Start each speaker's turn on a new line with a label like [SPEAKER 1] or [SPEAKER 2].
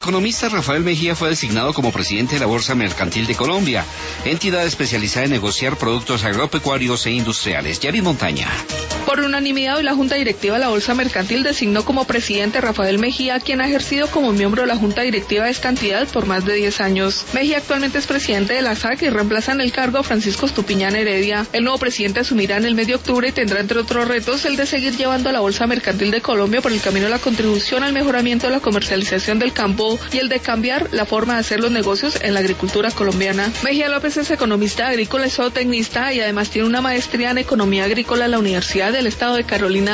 [SPEAKER 1] economista Rafael Mejía fue designado como presidente de la Bolsa Mercantil de Colombia, entidad especializada en negociar productos agropecuarios e industriales. Yarin Montaña.
[SPEAKER 2] Por unanimidad, hoy la Junta Directiva de la Bolsa Mercantil designó como presidente Rafael Mejía, quien ha ejercido como miembro de la Junta Directiva de esta entidad por más de 10 años. Mejía actualmente es presidente de la SAC y reemplaza en el cargo a Francisco Estupiñán Heredia. El nuevo presidente asumirá en el mes de octubre y tendrá, entre otros retos, el de seguir llevando a la Bolsa Mercantil de Colombia por el camino de la contribución al mejoramiento de la comercialización del campo y el de cambiar la forma de hacer los negocios en la agricultura colombiana. Mejía López es economista agrícola y zootecnista y además tiene una maestría en economía agrícola en la Universidad del Estado de Carolina.